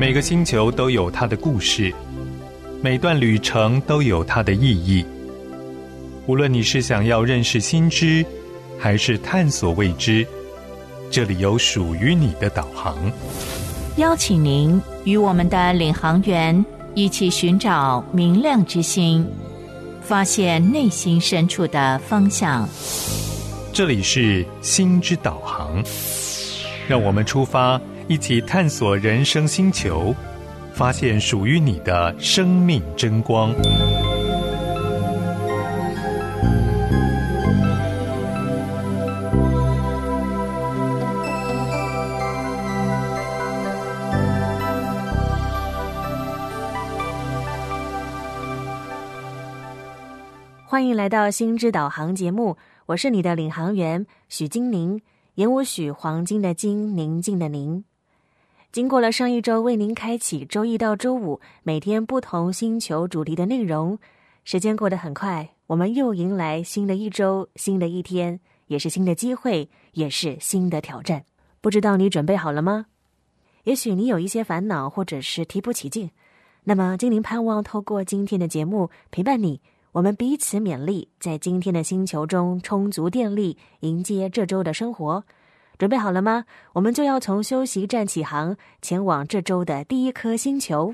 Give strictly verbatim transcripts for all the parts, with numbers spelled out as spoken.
每个星球都有它的故事，每段旅程都有它的意义。无论你是想要认识新知，还是探索未知，这里有属于你的导航。 邀请您与我们的领航员一起寻找明亮之星，发现内心深处的方向。 这里是心之导航，让我们出发，一起探索人生星球，发现属于你的生命真光。 欢迎来到心之导航节目，我是你的领航员许金宁，言无许，黄金的金，宁静的宁。经过了上一周为您开启周一到周五每天不同星球主题的内容，时间过得很快，我们又迎来新的一周，新的一天，也是新的机会，也是新的挑战。不知道你准备好了吗？也许你有一些烦恼，或者是提不起劲，那么金宁盼望透过今天的节目陪伴你，我们彼此勉励，在今天的星球中充足电力，迎接这周的生活。准备好了吗？我们就要从休息站起航，前往这周的第一颗星球。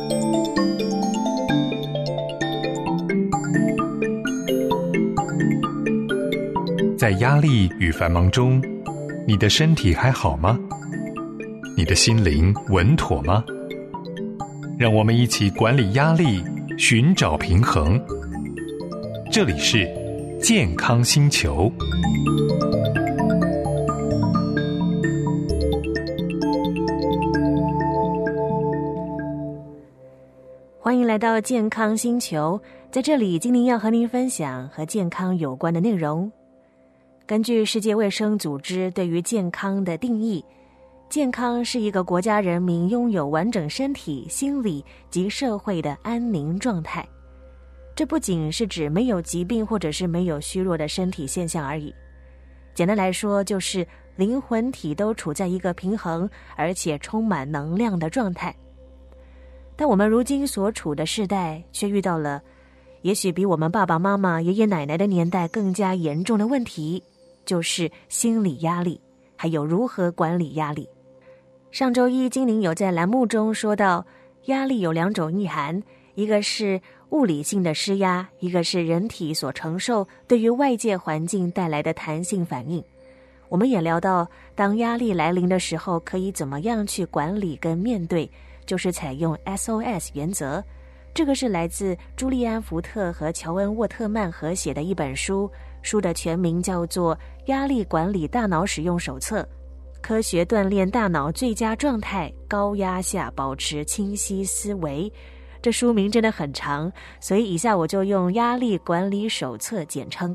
在压力与繁忙中，你的身体还好吗？你的心灵稳妥吗？让我们一起管理压力，寻找平衡。这里是健康星球。 欢迎来到健康星球，在这里金宁要和您分享和健康有关的内容。根据世界卫生组织对于健康的定义，健康是一个国家人民拥有完整身体、心理及社会的安宁状态。这不仅是指没有疾病或者是没有虚弱的身体现象而已，简单来说就是灵魂体都处在一个平衡而且充满能量的状态。但我们如今所处的世代却遇到了也许比我们爸爸妈妈、爷爷奶奶的年代更加严重的问题，就是心理压力，还有如何管理压力。上周一金宁有在栏目中说到，压力有两种意涵，一个是物理性的施压，一个是人体所承受对于外界环境带来的弹性反应。我们也聊到，当压力来临的时候，可以怎么样去管理跟面对，就是采用 S O S 原则。这个是来自朱利安·福特和乔恩·沃特曼合写的一本书，书的全名叫做《压力管理大脑使用手册》，科学锻炼大脑最佳状态，高压下保持清晰思维。这书名真的很长，所以以下我就用压力管理手册简称。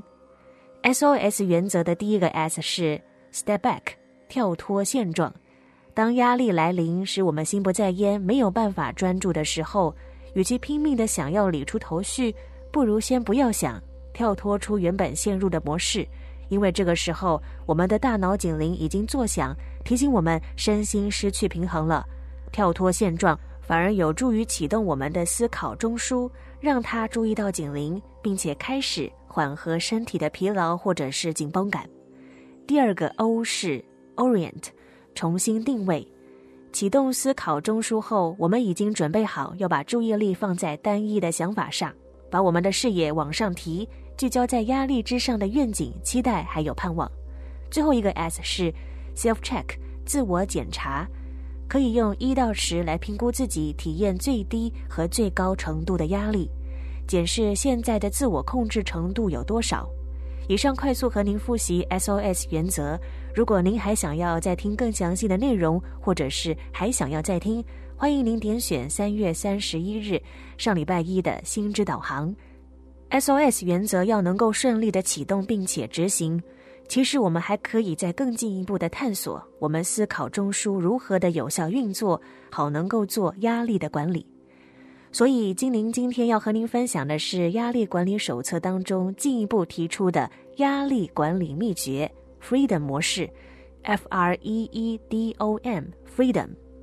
S O S 原则的第一个 S 是 Step Back， 跳脱现状。当压力来临，使我们心不在焉，没有办法专注的时候，与其拼命的想要理出头绪，不如先不要想，跳脱出原本陷入的模式，因为这个时候我们的大脑警铃已经作响，提醒我们身心失去平衡了。跳脱现状反而有助于启动我们的思考中枢，让它注意到警铃，并且开始缓和身体的疲劳或者是紧绷感。第二个 O 是 Orient， 重新定位。启动思考中枢后，我们已经准备好要把注意力放在单一的想法上，把我们的视野往上提，聚焦在压力之上的愿景、期待还有盼望。最后一个 S 是 Self-Check， 自我检查。可以用一到十来评估自己体验最低和最高程度的压力，检视现在的自我控制程度有多少。以上快速和您复习 S O S 原则，如果您还想要再听更详细的内容，或者是还想要再听，欢迎您点选三月三十一日上礼拜一的心之导航。 S O S 原则要能够顺利的启动并且执行，其实我们还可以再更进一步的探索我们思考中枢如何的有效运作，好能够做压力的管理。所以金宁今天要和您分享的是压力管理手册当中进一步提出的压力管理秘诀 Freedom 模式， F R E E D O M Freedom。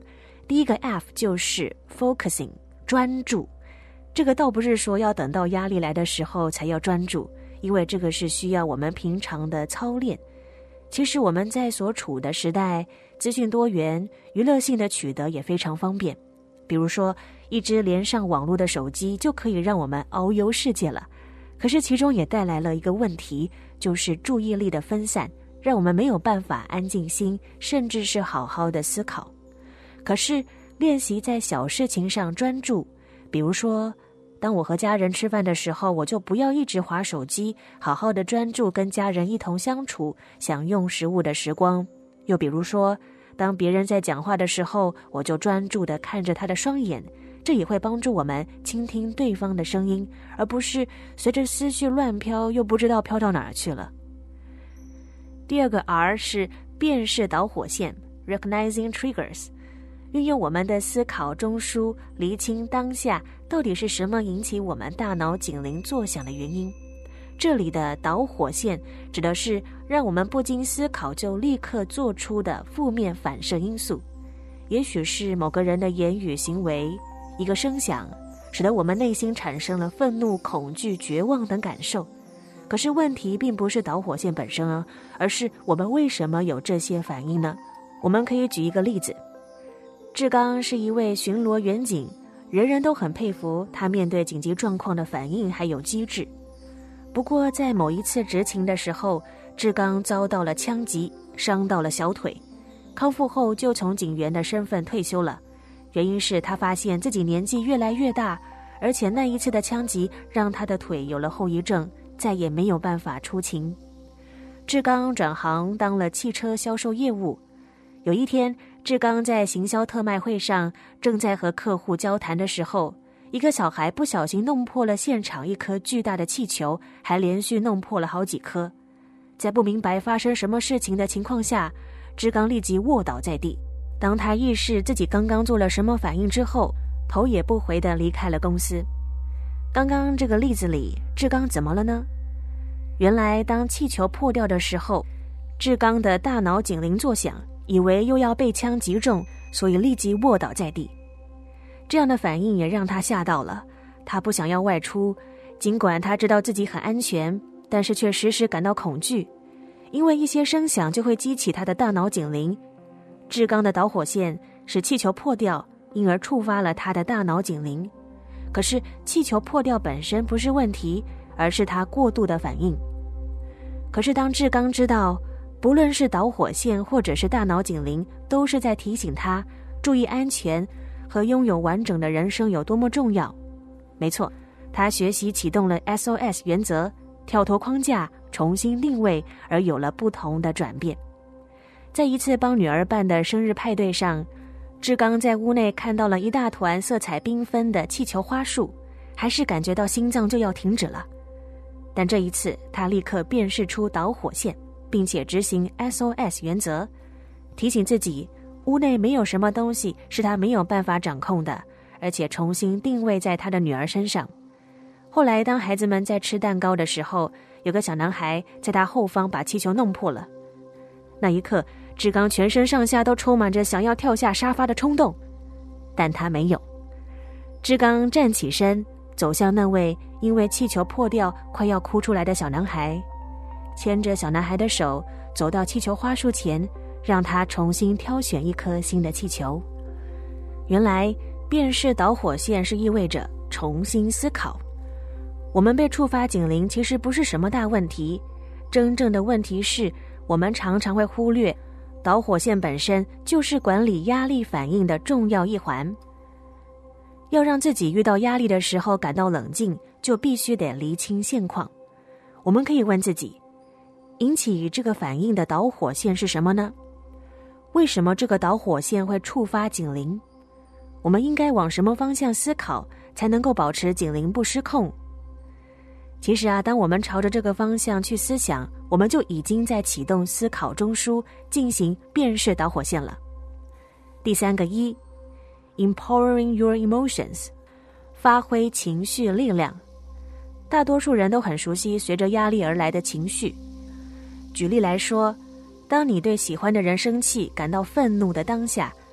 第一个 F 就是 focusing， 专注。这个倒不是说要等到压力来的时候才要专注，因为这个是需要我们平常的操练。其实我们在所处的时代，资讯多元，娱乐性的取得也非常方便。比如说，一只连上网络的手机就可以让我们遨游世界了。可是其中也带来了一个问题，就是注意力的分散，让我们没有办法安静心，甚至是好好的思考。可是练习在小事情上专注，比如说当我和家人吃饭的时候，我就不要一直滑手机，好好的专注跟家人一同相处，享用食物的时光。又比如说当别人在讲话的时候，我就专注地看着他的双眼，这也会帮助我们倾听对方的声音，而不是随着思绪乱飘，又不知道飘到哪儿去了。第二个 R 是辨识导火线 Recognizing Triggers， 运用我们的思考中枢，厘清当下到底是什么引起我们大脑警铃作响的原因。这里的导火线指的是让我们不经思考就立刻做出的负面反射因素，也许是某个人的言语行为，一个声响，使得我们内心产生了愤怒、恐惧、绝望等感受。可是问题并不是导火线本身啊，而是我们为什么有这些反应呢？我们可以举一个例子，志刚是一位巡逻员警，人人都很佩服他面对紧急状况的反应还有机智。不过在某一次执勤的时候，志刚遭到了枪击，伤到了小腿，康复后就从警员的身份退休了。原因是他发现自己年纪越来越大，而且那一次的枪击让他的腿有了后遗症，再也没有办法出勤。志刚转行当了汽车销售业务。有一天，志刚在行销特卖会上正在和客户交谈的时候，一个小孩不小心弄破了现场一颗巨大的气球，还连续弄破了好几颗。在不明白发生什么事情的情况下，志刚立即卧倒在地。当他意识自己刚刚做了什么反应之后，头也不回地离开了公司。刚刚这个例子里，志刚怎么了呢？原来当气球破掉的时候，志刚的大脑警铃作响，以为又要被枪击中，所以立即卧倒在地。这样的反应也让他吓到了，他不想要外出，尽管他知道自己很安全，但是却时时感到恐惧，因为一些声响就会激起他的大脑警铃。志刚的导火线使气球破掉，因而触发了他的大脑警铃。可是气球破掉本身不是问题，而是他过度的反应。可是当志刚知道，不论是导火线或者是大脑警铃，都是在提醒他注意安全和拥有完整的人生有多么重要。没错，他学习启动了 S O S 原则，跳脱框架，重新定位，而有了不同的转变。在一次帮女儿办的生日派对上，志刚在屋内看到了一大团色彩缤纷的气球花束，还是感觉到心脏就要停止了。但这一次他立刻辨识出导火线，并且执行 S O S 原则，提醒自己屋内没有什么东西是他没有办法掌控的，而且重新定位在他的女儿身上。后来当孩子们在吃蛋糕的时候，有个小男孩在他后方把气球弄破了。那一刻，志刚全身上下都充满着想要跳下沙发的冲动，但他没有。志刚站起身，走向那位因为气球破掉快要哭出来的小男孩，牵着小男孩的手走到气球花束前，让他重新挑选一颗新的气球。原来辨识导火线是意味着重新思考。我们被触发警铃其实不是什么大问题，真正的问题是我们常常会忽略导火线本身就是管理压力反应的重要一环。要让自己遇到压力的时候感到冷静，就必须得厘清现况。我们可以问自己，引起这个反应的导火线是什么呢？为什么这个导火线会触发警铃？我们应该往什么方向思考，才能够保持警铃不失控？其实啊，当我们朝着这个方向去思想，我们就已经在启动思考中枢，进行辨识导火线了。第三个一 ，empowering your emotions， 发挥情绪力量。大多数人都很熟悉随着压力而来的情绪。举例来说，当你对喜欢的人生气，感到愤怒的当下，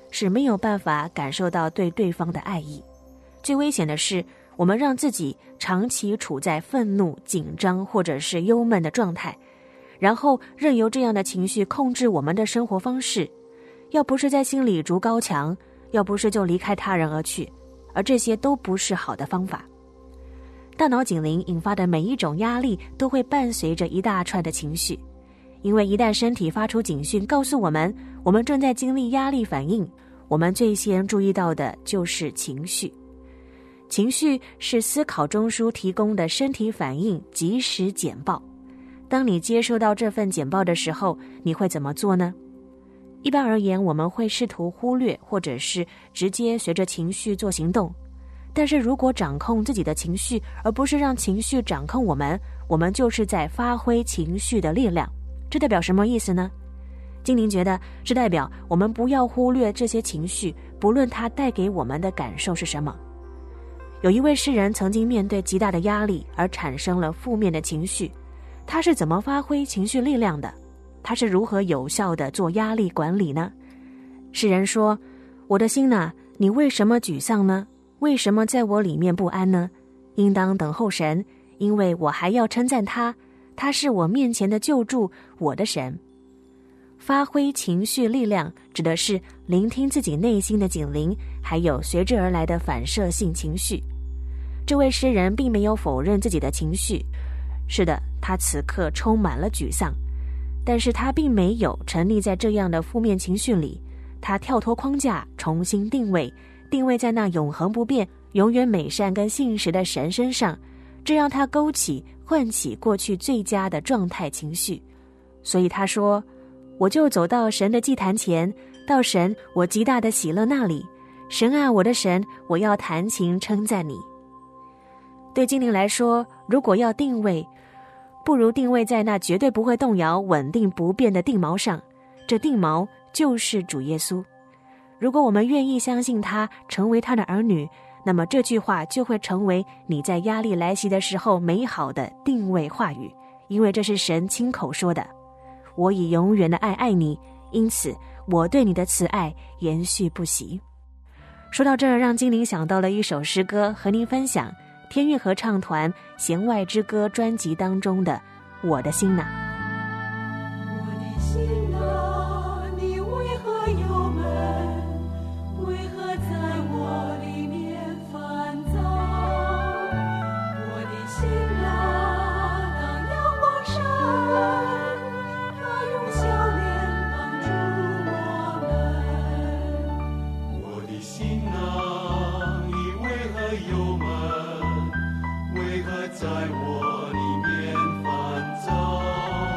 是没有办法感受到对对方的爱意。最危险的是，我们让自己长期处在愤怒、紧张或者是忧闷的状态，然后任由这样的情绪控制我们的生活方式。要不是在心里筑高墙，要不是就离开他人而去，而这些都不是好的方法。大脑警铃引发的每一种压力都会伴随着一大串的情绪，因为一旦身体发出警讯告诉我们我们正在经历压力反应，我们最先注意到的就是情绪。情绪是思考中枢提供的身体反应即时简报。当你接收到这份简报的时候，你会怎么做呢？一般而言，我们会试图忽略或者是直接随着情绪做行动。但是如果掌控自己的情绪，而不是让情绪掌控我们，我们就是在发挥情绪的力量。这代表什么意思呢？精灵觉得是代表我们不要忽略这些情绪，不论它带给我们的感受是什么。有一位诗人曾经面对极大的压力而产生了负面的情绪，他是怎么发挥情绪力量的？他是如何有效地做压力管理呢？诗人说：我的心哪，你为什么沮丧呢？为什么在我里面不安呢？应当等候神，因为我还要称赞他，他是我面前的救助，我的神。发挥情绪力量指的是聆听自己内心的警铃，还有随之而来的反射性情绪。这位诗人并没有否认自己的情绪，是的，他此刻充满了沮丧，但是他并没有沉溺在这样的负面情绪里，他跳脱框架，重新定位，定位在那永恒不变、永远美善跟信实的神身上，这让他勾起、唤起过去最佳的状态情绪。所以他说：我就走到神的祭坛前，到神我极大的喜乐那里。神啊，我的神，我要弹琴称赞你。对精灵来说，如果要定位，不如定位在那绝对不会动摇、稳定不变的定锚上。这定锚就是主耶稣。如果我们愿意相信他，成为他的儿女，那么这句话就会成为你在压力来袭的时候美好的定位话语，因为这是神亲口说的。我以永远的爱爱你，因此我对你的慈爱延续不息。说到这儿，让精灵想到了一首诗歌，和您分享天韵合唱团《弦外之歌》专辑当中的《我的心哪》。 我的心哪，你为何忧闷？为何在我里面烦躁？我的心哪，当阳光闪，它用笑脸帮助我们。 我的心哪，你为何忧闷？为何在我里面烦躁？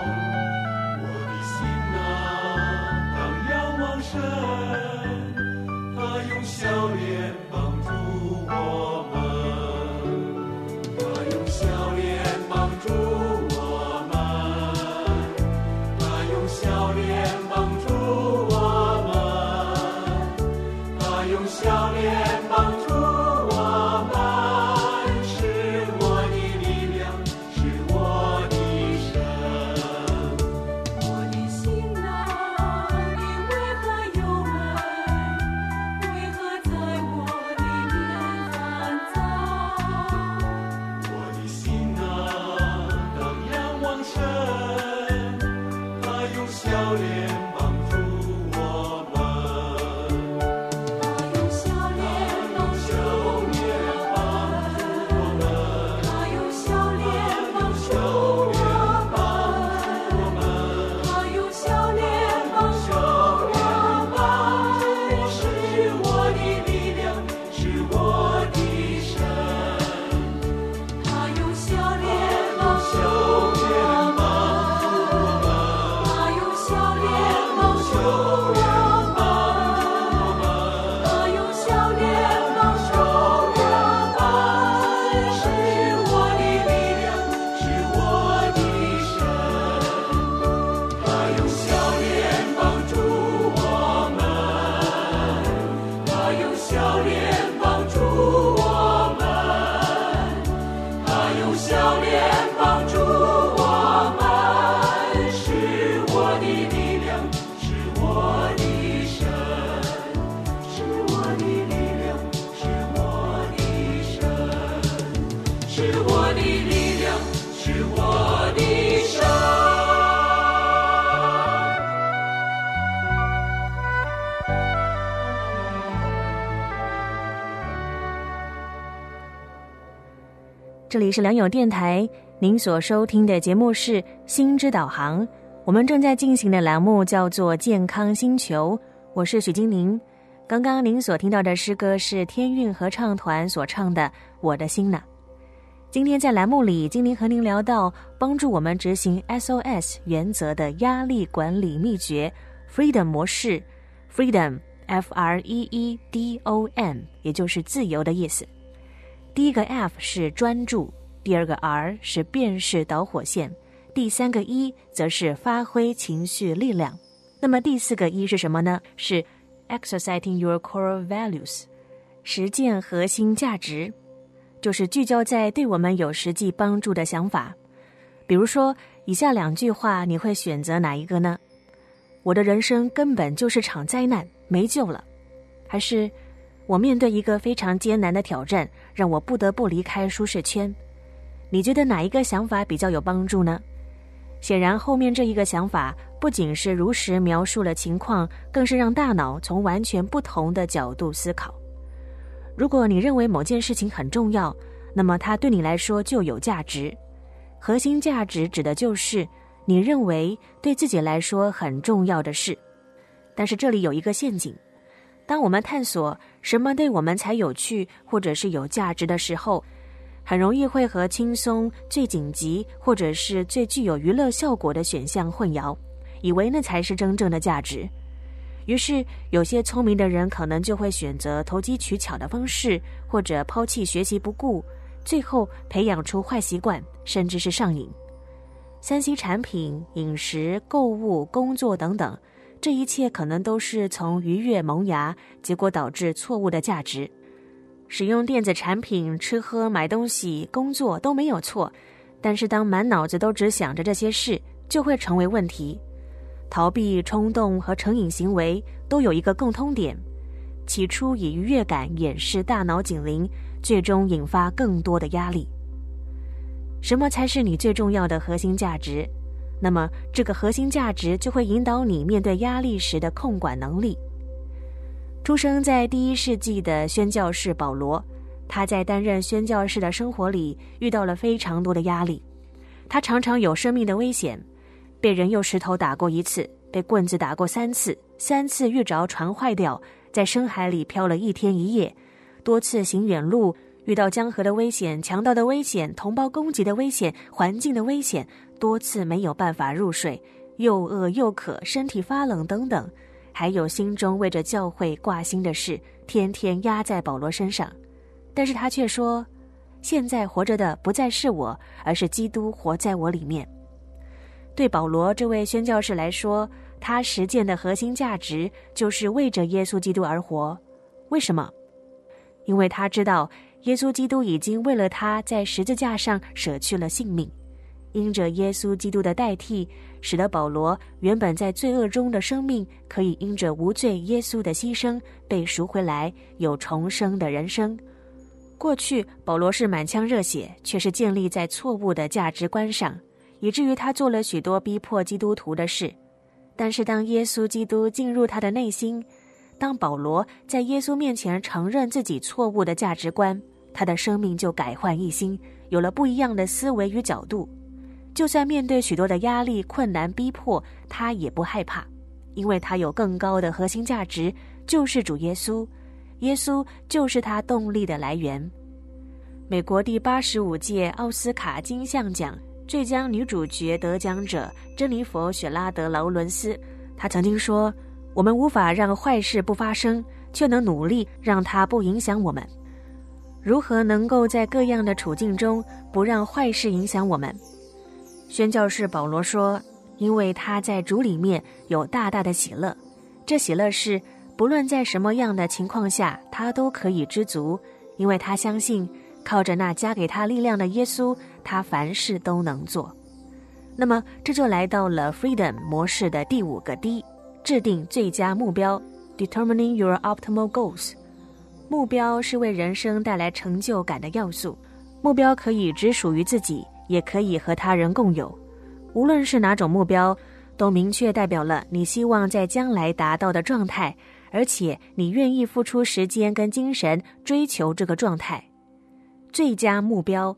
这里是良友电台，您所收听的节目是心之导航，我们正在进行的栏目叫做健康星球，我是许金玲。刚刚您所听到的诗歌是天韵合唱团所唱的《我的心呢》。今天在栏目里，金玲和您聊到帮助我们执行 S O S 原则的压力管理秘诀 Freedom 模式， Freedom F R E E D O M 也就是自由的意思。第一个 F 是专注，第二个 R 是辨识导火线，第三个 E 则是发挥情绪力量。那么第四个 E 是什么呢？是 Exercising your core values， 实践核心价值，就是聚焦在对我们有实际帮助的想法。比如说以下两句话，你会选择哪一个呢？我的人生根本就是场灾难，没救了。还是我面对一个非常艰难的挑战，让我不得不离开舒适圈。你觉得哪一个想法比较有帮助呢？显然后面这一个想法不仅是如实描述了情况，更是让大脑从完全不同的角度思考。如果你认为某件事情很重要，那么它对你来说就有价值。核心价值指的就是你认为对自己来说很重要的事。但是这里有一个陷阱，当我们探索什么对我们才有趣或者是有价值的时候，很容易会和轻松、最紧急或者是最具有娱乐效果的选项混淆，以为那才是真正的价值。于是有些聪明的人可能就会选择投机取巧的方式，或者抛弃学习不顾，最后培养出坏习惯，甚至是上瘾。三 C 产品、饮食、购物、工作等等，这一切可能都是从愉悦萌芽，结果导致错误的价值。使用电子产品、吃喝、买东西、工作都没有错，但是当满脑子都只想着这些事，就会成为问题。逃避、冲动和成瘾行为都有一个共通点，起初以愉悦感掩饰大脑警铃，最终引发更多的压力。什么才是你最重要的核心价值？那么这个核心价值就会引导你面对压力时的控管能力。出生在第一世纪的宣教士保罗，他在担任宣教士的生活里遇到了非常多的压力。他常常有生命的危险，被人用石头打过一次，被棍子打过三次，三次遇着船坏掉，在深海里漂了一天一夜，多次行远路，遇到江河的危险、强盗的危险、同胞攻击的危险、环境的危险，多次没有办法入睡，又饿又渴，身体发冷等等，还有心中为着教会挂心的事，天天压在保罗身上。但是他却说，现在活着的不再是我，而是基督活在我里面。对保罗这位宣教士来说，他实践的核心价值就是为着耶稣基督而活。为什么？因为他知道耶稣基督已经为了他在十字架上舍去了性命，因着耶稣基督的代替，使得保罗原本在罪恶中的生命可以因着无罪耶稣的牺牲被赎回来，有重生的人生。过去保罗是满腔热血，却是建立在错误的价值观上，以至于他做了许多逼迫基督徒的事。但是当耶稣基督进入他的内心，当保罗在耶稣面前承认自己错误的价值观，他的生命就改换一新，有了不一样的思维与角度。就算面对许多的压力、困难、逼迫，他也不害怕，因为他有更高的核心价值，就是主耶稣。耶稣就是他动力的来源。美国第八十五届奥斯卡金像奖最佳女主角得奖者珍妮佛·雪拉德·劳伦斯，她曾经说，我们无法让坏事不发生，却能努力让它不影响我们。如何能够在各样的处境中不让坏事影响我们？宣教士保罗说，因为他在主里面有大大的喜乐，这喜乐是不论在什么样的情况下他都可以知足，因为他相信靠着那加给他力量的耶稣，他凡事都能做。那么这就来到了 Freedom 模式的第五个 D， 制定最佳目标 Determining your optimal goals。 目标是为人生带来成就感的要素，目标可以只属于自己，也可以和他人共有。无论是哪种目标，都明确代表了你希望在将来达到的状态，而且你愿意付出时间跟精神追求这个状态。最佳目标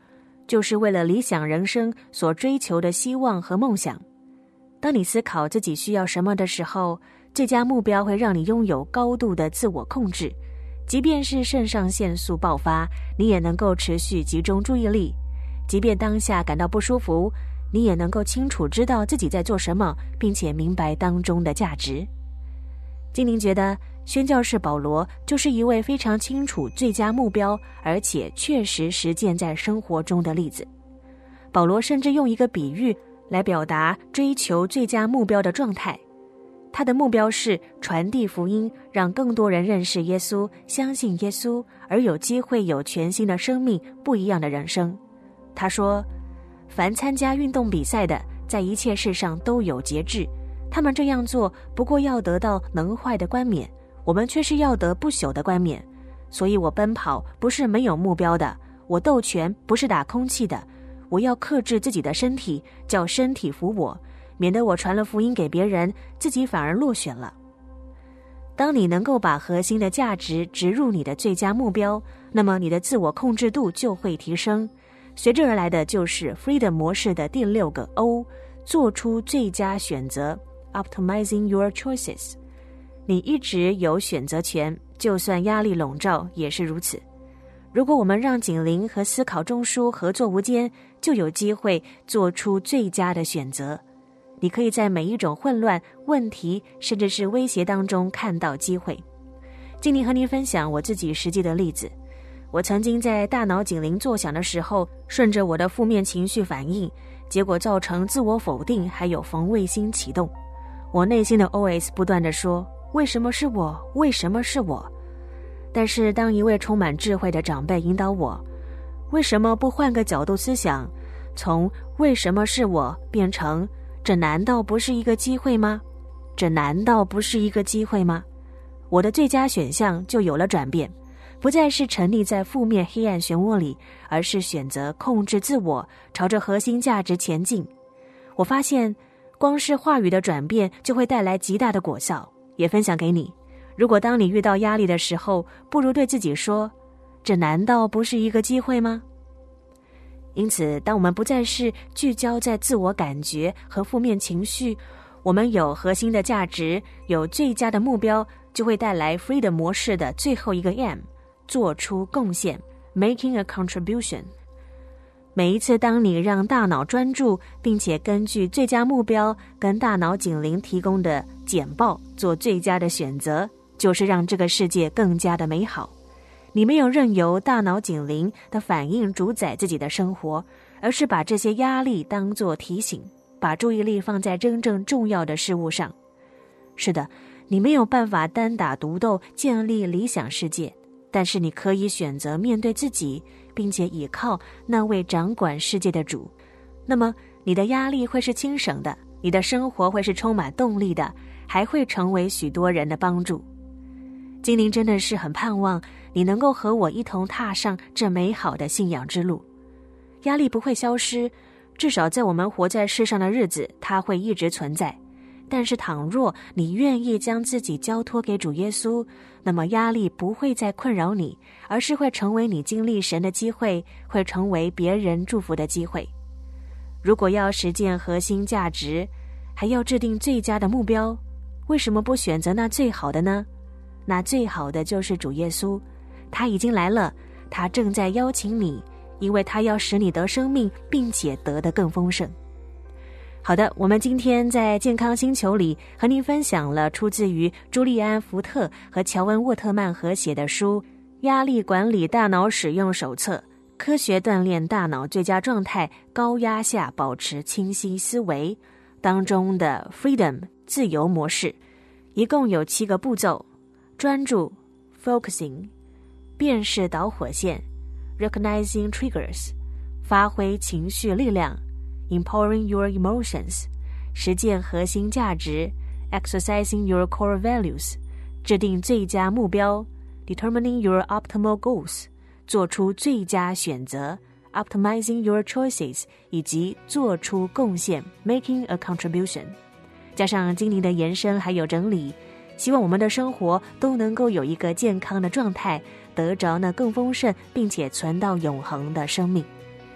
就是为了理想人生所追求的希望和梦想。当你思考自己需要什么的时候，最佳目标会让你拥有高度的自我控制，即便是肾上腺素爆发，你也能够持续集中注意力，即便当下感到不舒服，你也能够清楚知道自己在做什么，并且明白当中的价值。金宁觉得宣教士保罗就是一位非常清楚最佳目标，而且确实实践在生活中的例子。保罗甚至用一个比喻来表达追求最佳目标的状态。他的目标是传递福音，让更多人认识耶稣，相信耶稣，而有机会有全新的生命，不一样的人生。他说，凡参加运动比赛的，在一切事上都有节制，他们这样做不过要得到能坏的冠冕，我们却是要得不朽的冠冕。所以我奔跑不是没有目标的，我斗拳不是打空气的，我要克制自己的身体，叫身体服我，免得我传了福音给别人，自己反而落选了。当你能够把核心的价值植入你的最佳目标，那么你的自我控制度就会提升，随之而来的就是 Freedom 模式的第六个 O， 做出最佳选择 Optimizing your choices。 你一直有选择权，就算压力笼罩也是如此。如果我们让警铃和思考中枢合作无间，就有机会做出最佳的选择。你可以在每一种混乱、问题甚至是威胁当中看到机会。今天和您分享我自己实际的例子。我曾经在大脑警铃作响的时候，顺着我的负面情绪反应，结果造成自我否定，还有防卫心启动。我内心的 O S 不断地说，为什么是我？为什么是我？但是当一位充满智慧的长辈引导我，为什么不换个角度思想，从为什么是我变成这难道不是一个机会吗？这难道不是一个机会吗？我的最佳选项就有了转变，不再是沉溺在负面黑暗漩涡里，而是选择控制自我，朝着核心价值前进。我发现光是话语的转变就会带来极大的果效，也分享给你。如果当你遇到压力的时候，不如对自己说，这难道不是一个机会吗？因此，当我们不再是聚焦在自我感觉和负面情绪，我们有核心的价值，有最佳的目标，就会带来 Freedom 模式的最后一个 M， 做出贡献 Making a contribution。 每一次当你让大脑专注，并且根据最佳目标跟大脑警铃提供的简报做最佳的选择，就是让这个世界更加的美好。你没有任由大脑警铃的反应主宰自己的生活，而是把这些压力当作提醒，把注意力放在真正重要的事物上。是的，你没有办法单打独斗建立理想世界，但是你可以选择面对自己，并且倚靠那位掌管世界的主。那么你的压力会是轻省的，你的生活会是充满动力的，还会成为许多人的帮助。精灵真的是很盼望你能够和我一同踏上这美好的信仰之路。压力不会消失，至少在我们活在世上的日子，它会一直存在。但是倘若你愿意将自己交托给主耶稣，那么压力不会再困扰你，而是会成为你经历神的机会，会成为别人祝福的机会。如果要实践核心价值，还要制定最佳的目标，为什么不选择那最好的呢？那最好的就是主耶稣，他已经来了，他正在邀请你，因为他要使你得生命，并且得得更丰盛。好的，我们今天在健康星球里和您分享了出自于朱利安·福特和乔恩·沃特曼合写的书《压力管理大脑使用手册：科学锻炼大脑最佳状态，高压下保持清晰思维》当中的 Freedom 自由模式，一共有七个步骤：专注 Focusing， 辨识导火线 Recognizing Triggers， 发挥情绪力量Empowering your emotions， 实践核心价值 Exercising your core values， 制定最佳目标 Determining your optimal goals， 做出最佳选择 Optimizing your choices， 以及做出贡献 Making a contribution。 加上精灵的延伸还有整理，希望我们的生活都能够有一个健康的状态，得着那更丰盛并且存到永恒的生命。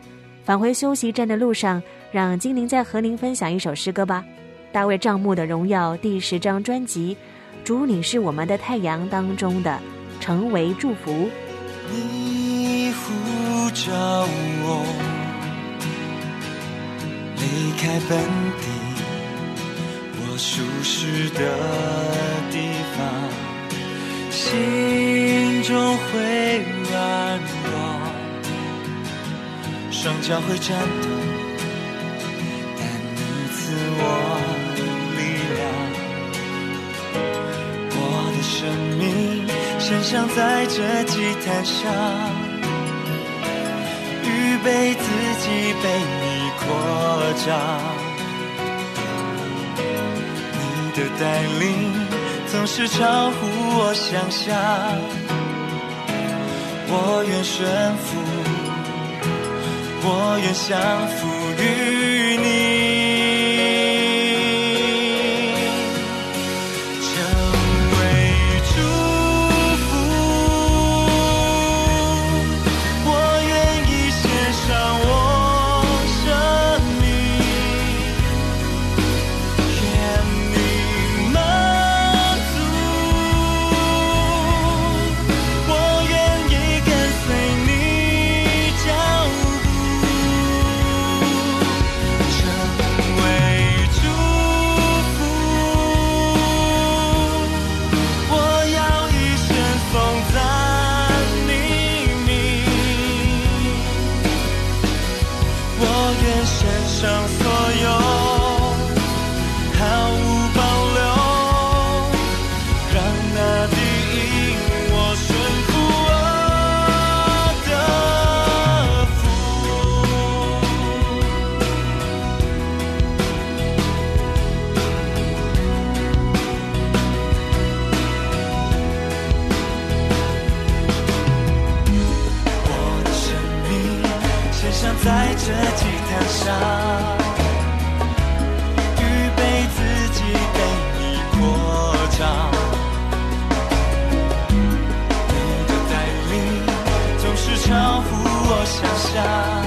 返回休息站的路上，让精灵再和您分享一首诗歌吧。大卫帐幕的荣耀第十张专辑《主你是我们的太阳》当中的成为祝福。 你呼召我离开本地，我舒适的地方，心中会软弱，双脚会颤抖，但你赐我力量。我的生命献上在这祭坛上，预备自己被你扩张。你的带领总是超乎我想象，我愿顺服，我愿降服于你。在这祭坛上，预备自己被你扩张。你的带领总是超乎我想象，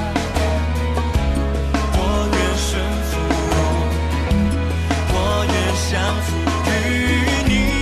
我愿顺服，我愿降服于你。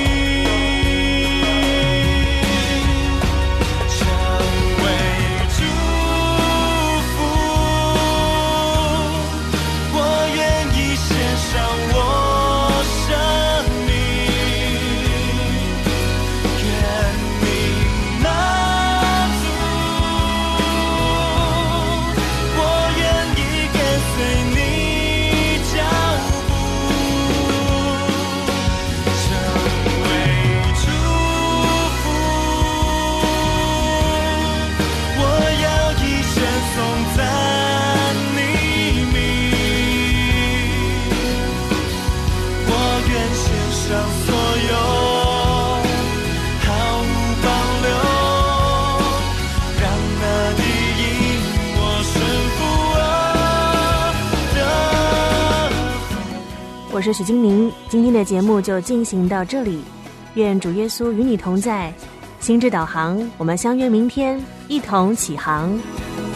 我是许金宁，今天的节目就进行到这里，愿主耶稣与你同在，心智导航，我们相约明天，一同起航。